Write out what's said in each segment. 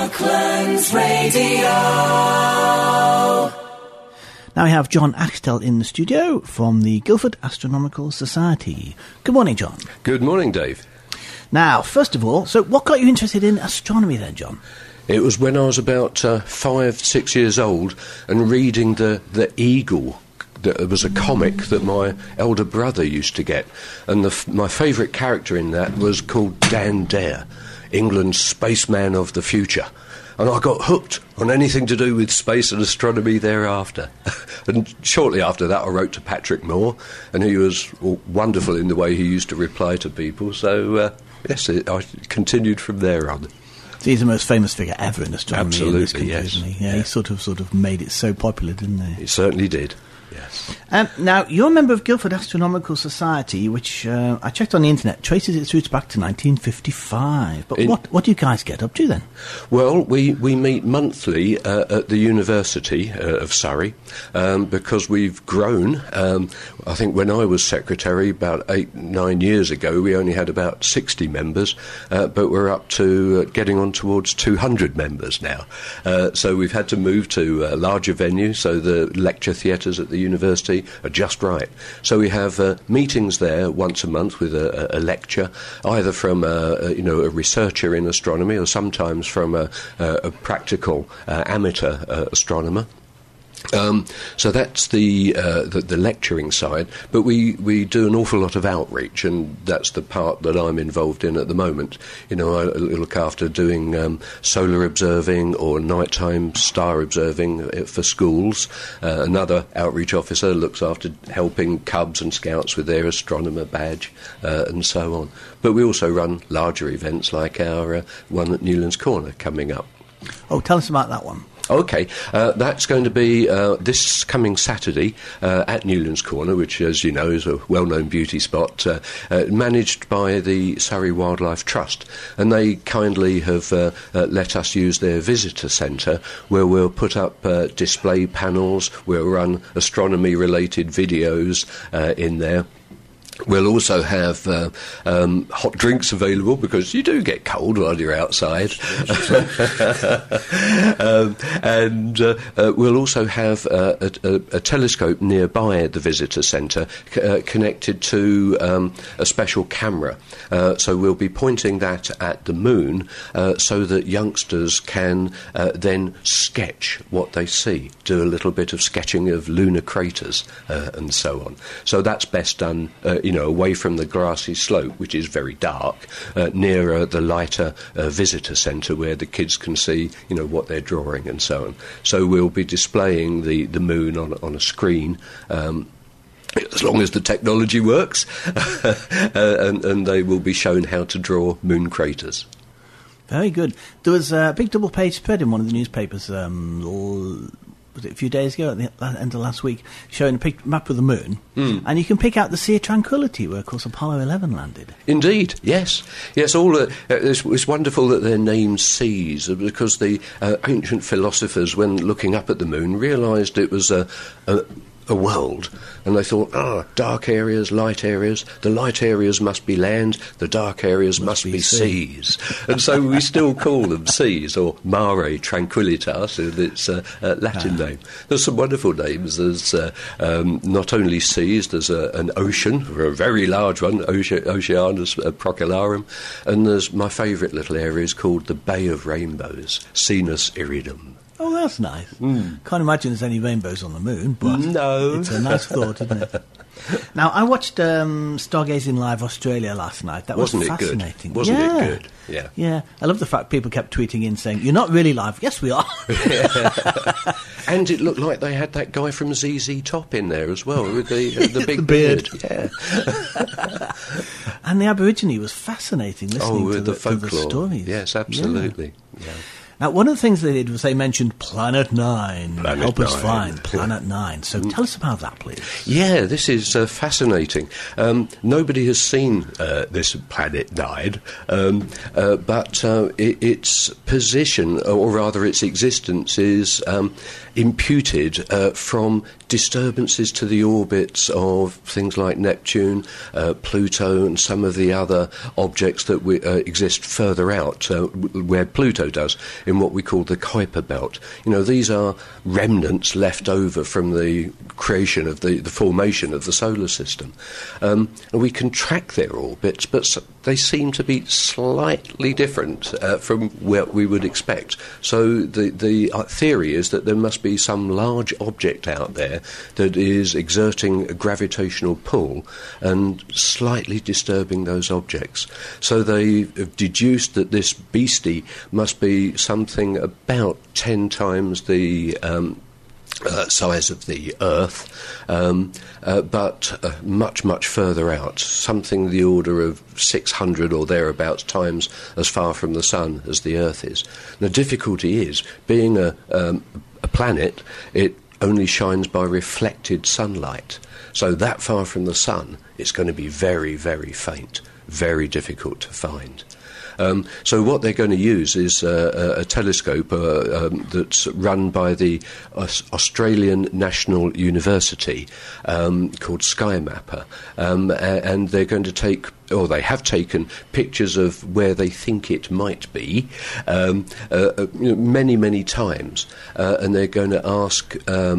Brooklands Radio. Now we have John Axtell in the studio from the Guildford Astronomical Society. Good morning, John. Good morning, Dave. Now, first of all, so what got you interested in astronomy then, John? It was when I was about 5-6 years old and reading the Eagle. There was a comic that my elder brother used to get, and my favourite character in that was called Dan Dare, England's spaceman of the future. And I got hooked on anything to do with space and astronomy thereafter. And shortly after that, I wrote to Patrick Moore, and he was wonderful in the way he used to reply to people. So, yes, I continued from there on. He's the most famous figure ever in astronomy. Absolutely, in this country, yes. Isn't he? Yeah, he sort of made it so popular, didn't he? He certainly did. Yes. Now, you're a member of Guildford Astronomical Society, which I checked on the internet, traces its roots back to 1955. But what do you guys get up to then? Well, we meet monthly at the University of Surrey because we've grown. I think when I was secretary about 8-9 years ago, we only had about 60 members, but we're up to getting on towards 200 members now. So we've had to move to a larger venue, so the lecture theatres at the university are just right. So we have meetings there once a month with a lecture, either from a researcher in astronomy or sometimes from a practical amateur astronomer. So that's the lecturing side, but we do an awful lot of outreach, and that's the part that I'm involved in at the moment. You know, I look after doing solar observing or nighttime star observing for schools. Another outreach officer looks after helping Cubs and Scouts with their astronomer badge and so on. But we also run larger events like our one at Newlands Corner coming up. Oh, tell us about that one. OK, that's going to be this coming Saturday at Newlands Corner, which, as you know, is a well-known beauty spot, managed by the Surrey Wildlife Trust. And they kindly have let us use their visitor centre, where we'll put up display panels, we'll run astronomy-related videos in there. We'll also have hot drinks available, because you do get cold while you're outside. And we'll also have a telescope nearby the visitor centre connected to a special camera. So we'll be pointing that at the moon so that youngsters can then sketch what they see, do a little bit of sketching of lunar craters and so on. So that's best done away from the grassy slope, which is very dark, nearer the lighter visitor centre, where the kids can see, what they're drawing and so on. So we'll be displaying the moon on a screen, as long as the technology works, and they will be shown how to draw moon craters. Very good. There was a big double-page spread in one of the newspapers was it a few days ago, at the end of last week, showing a map of the moon, and you can pick out the Sea of Tranquility, where, of course, Apollo 11 landed. Indeed, yes. It's wonderful that they're named seas, because the ancient philosophers, when looking up at the moon, realised it was a world, and they thought, dark areas, light areas, the light areas must be land, the dark areas must be seas. And so we still call them seas, or Mare Tranquillitas in its Latin name. There's some wonderful names. There's not only seas, there's an ocean, or a very large one, Oceanus Procellarum, and there's my favourite little area is called the Bay of Rainbows, Sinus Iridum. Oh, that's nice. Can't imagine there's any rainbows on the moon, but no. It's a nice thought, isn't it? Now, I watched Stargazing Live Australia last night. That was fascinating. Wasn't it good? Yeah. Yeah. I love the fact people kept tweeting in saying, "You're not really live." Yes, we are. And it looked like they had that guy from ZZ Top in there as well, with the big beard. Yeah. And the Aborigine was fascinating, listening to the stories. Yes, absolutely. Yeah. Now, one of the things they did was they mentioned Planet 9. Help us find Planet 9. So tell us about that, please. Yeah, this is fascinating. Nobody has seen this Planet 9, but its position, or rather its existence, is imputed from disturbances to the orbits of things like Neptune, Pluto, and some of the other objects that exist further out, where Pluto does, in what we call the Kuiper belt. These are remnants left over from the creation of the formation of the solar system. And we can track their orbits, but they seem to be slightly different from what we would expect. So the theory is that there must be some large object out there that is exerting a gravitational pull and slightly disturbing those objects. So they have deduced that this beastie must be something about 10 times the size of the Earth, but much, much further out, something the order of 600 or thereabouts times as far from the Sun as the Earth is. The difficulty is, being a planet, it only shines by reflected sunlight. So that far from the Sun, it's going to be very, very faint, very difficult to find. So what they're going to use is a telescope that's run by the Australian National University called SkyMapper, and they're going to take, or they have taken, pictures of where they think it might be many, many times, and they're going to ask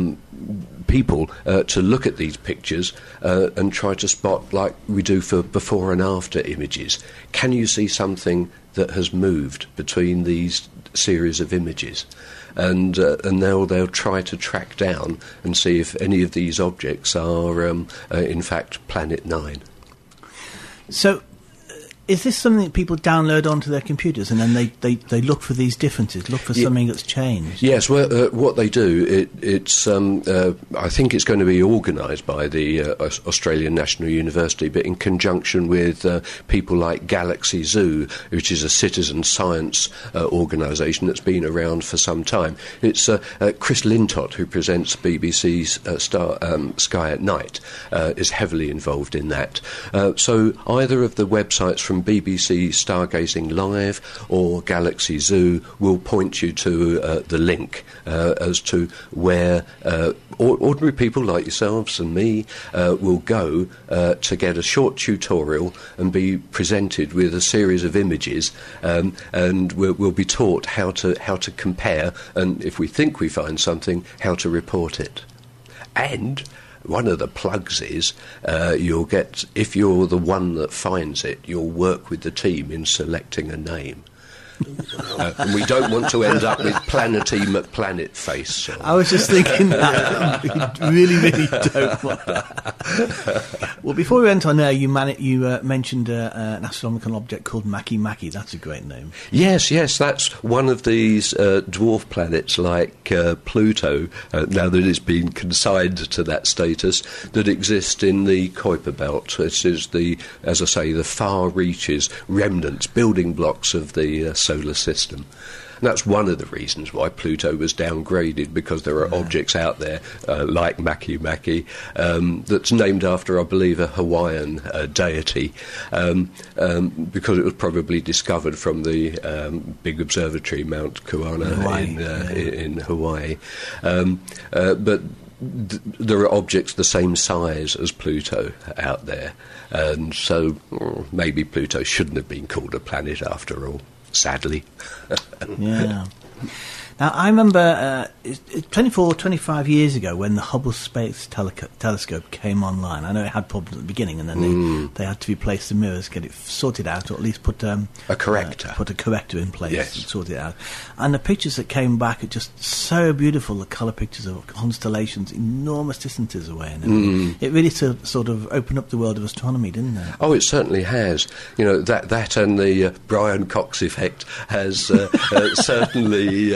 people to look at these pictures and try to spot, like we do for before and after images. Can you see something that has moved between these series of images? And they'll try to track down and see if any of these objects are in fact Planet 9. So, is this something that people download onto their computers and then they look for these differences, look for something that's changed? Yes, well, what they do, it's I think it's going to be organised by the Australian National University, but in conjunction with people like Galaxy Zoo, which is a citizen science organisation that's been around for some time. It's Chris Lintott, who presents BBC's Sky at Night, is heavily involved in that. So either of the websites from BBC Stargazing Live or Galaxy Zoo will point you to the link as to where ordinary people like yourselves and me will go to get a short tutorial and be presented with a series of images, and we'll be taught how to compare, and if we think we find something, how to report it. And one of the plugs is you'll get, if you're the one that finds it, you'll work with the team in selecting a name. And we don't want to end up with Planety McPlanetface. I was just thinking that. We really, really don't want that. Well, before we went on there, you mentioned an astronomical object called Makemake. That's a great name. Yes, that's one of these dwarf planets like Pluto, now that it's been consigned to that status, that exist in the Kuiper belt. This is as I say, the far reaches, remnants, building blocks of the solar system. And that's one of the reasons why Pluto was downgraded, because there are objects out there like Makemake that's named after, I believe, a Hawaiian deity, because it was probably discovered from the big observatory Mount Kuana in Hawaii. But there are objects the same size as Pluto out there, and so maybe Pluto shouldn't have been called a planet after all. Sadly. Yeah. Now, I remember 25 years ago when the Hubble Space Telescope came online. I know it had problems at the beginning, and then they had to replace the mirrors, get it sorted out, or at least put a corrector. Put a corrector in place and sort it out. And the pictures that came back are just so beautiful, the colour pictures of constellations, enormous distances away. And it really sort of opened up the world of astronomy, didn't it? Oh, it certainly has. You know, that and the Brian Cox effect has certainly...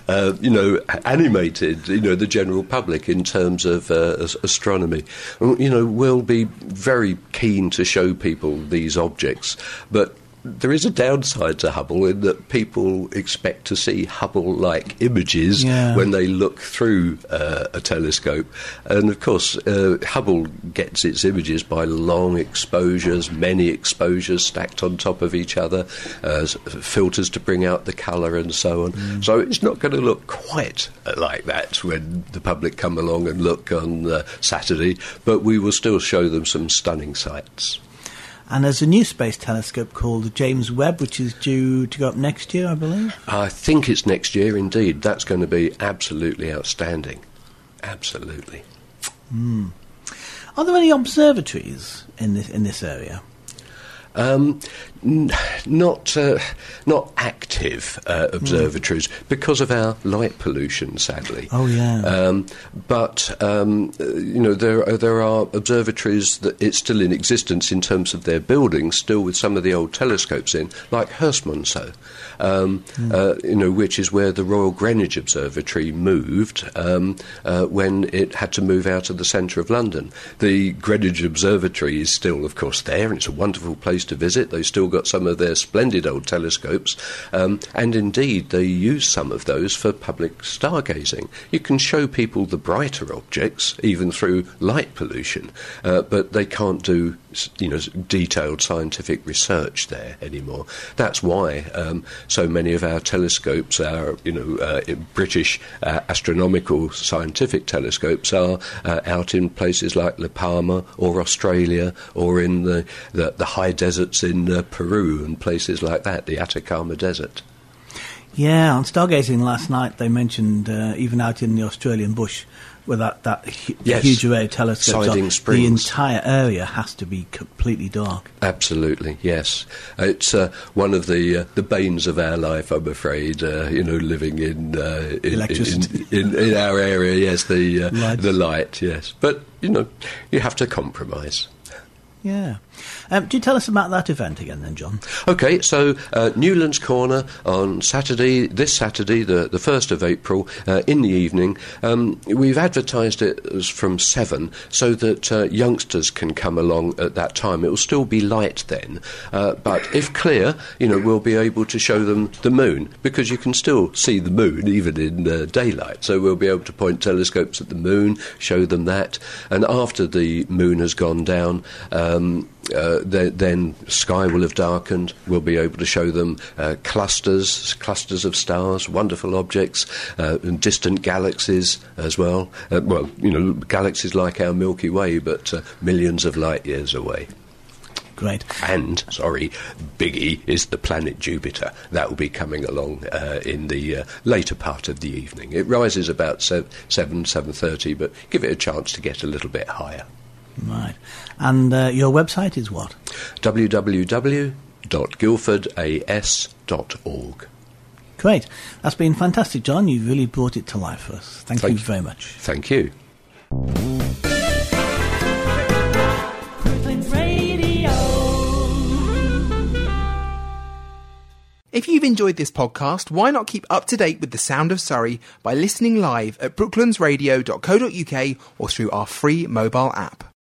animated, the general public in terms of astronomy. We'll be very keen to show people these objects, but there is a downside to Hubble in that people expect to see Hubble-like images when they look through a telescope. And, of course, Hubble gets its images by long exposures, many exposures stacked on top of each other, filters to bring out the colour and so on. So it's not going to look quite like that when the public come along and look on Saturday, but we will still show them some stunning sights. And there's a new space telescope called the James Webb, which is due to go up next year, I believe. I think it's next year, indeed. That's going to be absolutely outstanding. Absolutely. Are there any observatories in this area? Not active observatories because of our light pollution, sadly. Oh yeah. But there are observatories that it's still in existence in terms of their buildings, still with some of the old telescopes in, like Herstmonceux, which is where the Royal Greenwich Observatory moved when it had to move out of the centre of London. The Greenwich Observatory is still, of course, there, and it's a wonderful place to visit. They've still got some of their splendid old telescopes, and indeed they use some of those for public stargazing. You can show people the brighter objects even through light pollution, but they can't do detailed scientific research there anymore. That's why so many of our telescopes, our British astronomical scientific telescopes, are out in places like La Palma or Australia, or in the high deserts in Peru and places like that, the Atacama Desert. Yeah, on stargazing last night they mentioned even out in the Australian bush, with that huge array of telescopes, Siding Springs, the entire area has to be completely dark. Absolutely, yes. It's one of the banes of our life, I'm afraid. Living in electricity in our area. Yes, the light. Yes, but you have to compromise. Yeah. Do you tell us about that event again then, John? OK, so Newlands Corner on Saturday, this Saturday, the 1st of April, in the evening. We've advertised it as from 7 so that youngsters can come along at that time. It will still be light then, but if clear, we'll be able to show them the moon, because you can still see the moon even in daylight. So we'll be able to point telescopes at the moon, show them that, and after the moon has gone down, then sky will have darkened. We'll be able to show them clusters of stars, wonderful objects, and distant galaxies as well. Galaxies like our Milky Way, but millions of light years away. Great. And, biggie is the planet Jupiter. That will be coming along in the later part of the evening. It rises about 7:30, but give it a chance to get a little bit higher. Right. And your website is what? www.guildfordas.org. Great. That's been fantastic, John. You've really brought it to life for us. Thank you very much. Thank you. If you've enjoyed this podcast, why not keep up to date with the sound of Surrey by listening live at brooklandsradio.co.uk or through our free mobile app.